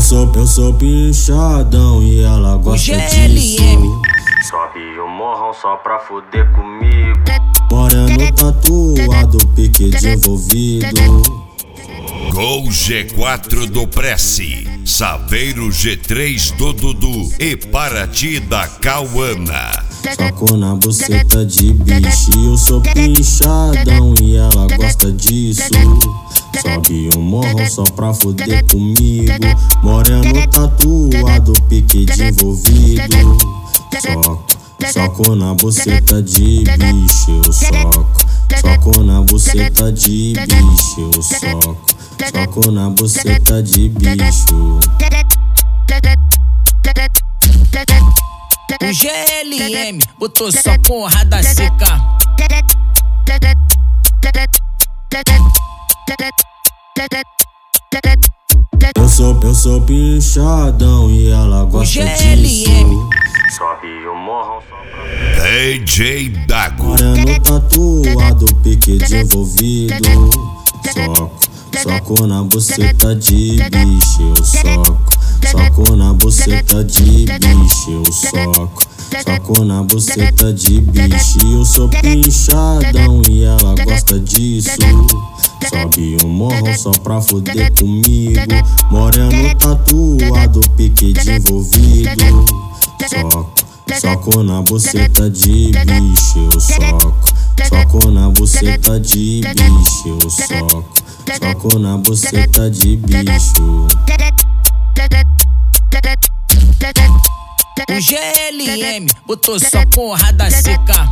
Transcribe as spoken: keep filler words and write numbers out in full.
sou, eu sou pinchadão e ela gosta disso. Sobe o morrão só pra fuder comigo. Moreno tatuado, pique de envolvido. Gol G quatro do Prece, Saveiro G três do Dudu e Paraty da Cauana. Sacou na buceta de bicho, eu sou pinchadão e ela gosta disso. Sobe o morro só pra fuder comigo. Moreno tatuado, pique de envolvido. Soco, soco na buceta de bicho, eu soco. Soco na buceta de bicho, eu soco. Soco na buceta de bicho. O G L M botou só porrada seca. Eu sou, eu sou pinchadão e ela gosta disso. Sobe o morrão só pra... D J Dago. Moreno tatuado, pique de envolvido. Soco, soco na buceta de bicho, eu soco. Soco na buceta de bicho, eu soco. Soco na buceta de bicho. Eu sou pinchadão e ela gosta disso. Sobe o morro só pra fuder comigo. Moreno tatuado, pique de envolvido. Soco, soco na buceta de bicho, eu soco. Soco na buceta de bicho, eu soco. Soco na buceta de bicho. O G L M botou só porrada seca.